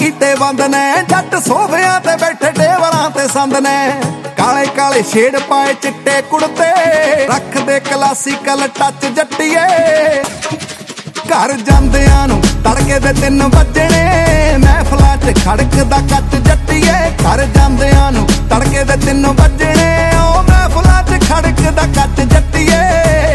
कीते बंद ने जट सोफियां ते बैठे टेबलां ते संद ने काले काले शेड पाए चिट्टे कुड़ते रख दे क्लासिकल टच जट्टिए घर जांदियां नूं तड़के दे 3 वजणे महफलां च खड़कदा कच जट्टिए घर जांदियां नूं तड़के दे 3 वजणे ओ महफलां च खड़कदा कच जट्टिए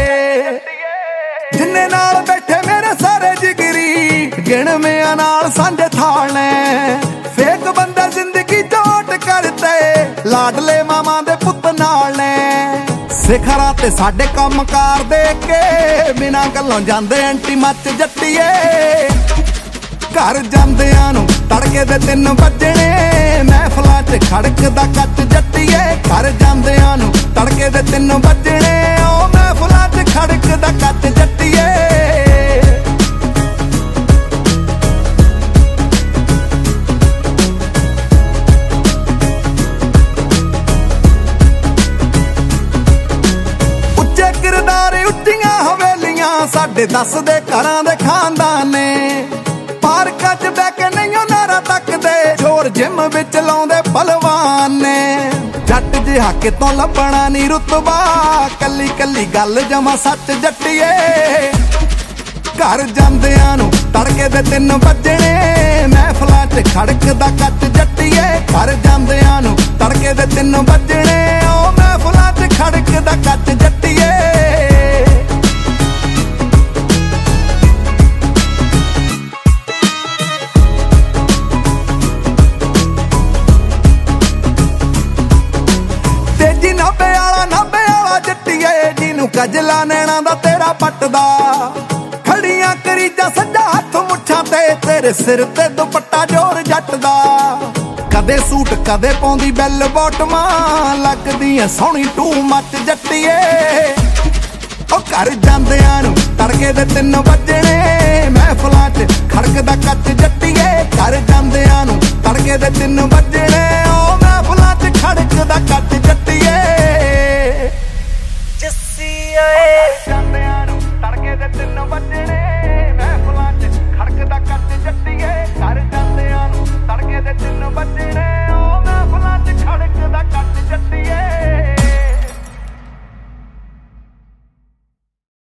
जिन्ने नाल बैठे मेरे सारे जिगरी गिणवियां नाल सांझे थाल ने फेक बंदे जिंदगी चोट करते लाडले मामा दे पुत नाल ने सिखरां ते साडे कामकार देख के बिना गल्लों जांदे एंटी मच जट्टिए घर जांदियां नूं तड़के दे 3 वजणे महफलां च खड़कदा कच जट्टिए घर जांदियां नूं तड़के दे 3 वजणे ओ महफलां च खड़कदा कच जट्टिए ਉੱਚੀਆਂ ਹਵੇਲੀਆਂ ਸਾਡੇ ਦੱਸਦੇ ਘਰਾਂ ਦੇ ਖਾਨਦਾਨ ਨੇ ਪਾਰਕਾਂ 'ਚ ਬਹਿ ਕੇ ਨਹੀਂ ਨਾਰਾ ਤੱਕਦੇ ਜ਼ੋਰ ਜਿਮ ਵਿੱਚ ਲਾਉਂਦੇ ਪਹਿਲਵਾਨ ਨੇ ਜੱਟ ਜਿਹਾ ਕਿਤੋਂ ਲੱਭਣਾ ਨੀ ਰੁਤਬਾ ਕੱਲੀ ਕੱਲੀ ਗੱਲ ਜਮਾ ਸੱਚ ਜੱਟੀਏ ਘਰ ਜਾਂਦਿਆਂ ਨੂੰ ਤੜਕੇ ਦੇ 3 ਵਜਣੇ ਮਹਿਫਲਾਂ 'ਚ ਖੜਕਦਾ ਕੱਚ ਜੱਟੀਏ ਘਰ ਜਾਂਦਿਆਂ ਨੂੰ ਤੜਕੇ ਦੇ 3 ਵਜਣੇ ਉਹ ਮਹਿਫਲਾਂ 'ਚ ਖੜਕਦਾ ਕੱਚ ਜੱਟੀਏ गजला नैना दा तेरा पटदा खड़ियां करीजा सज्जा हथ मुठा ते तेरे सिर ते दुपट्टा जोर जट दा कदे सूट कदे पौंदी बैल बॉटमा लगदी ऐ सोहनी टू मच जट्टिए ओ घर जांदियां नूं तड़के दे 3 वजणे महफलां च खड़कदा कच जट्टी